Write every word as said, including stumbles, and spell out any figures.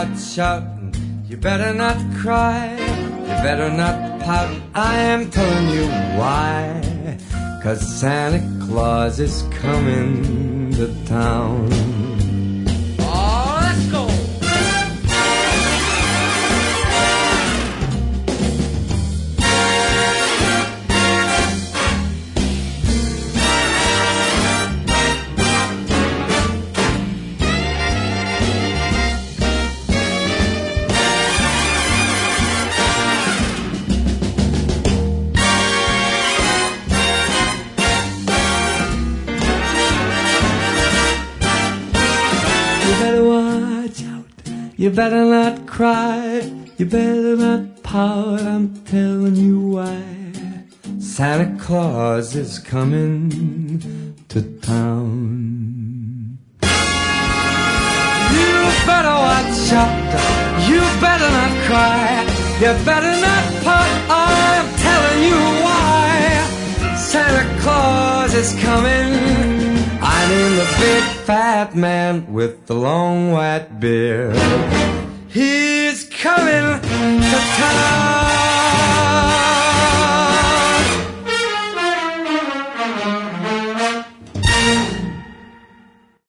watch out. You better not cry. You better not pout. I am telling you why. 'Cause Santa Claus is coming to town. Oh, let's go! You better not cry, you better not pout, I'm telling you why. Santa Claus is coming to town. You better watch out, you better not cry, you better not pout, I'm telling you why. Santa Claus is coming, I mean the big fat man with the long white beard. He's coming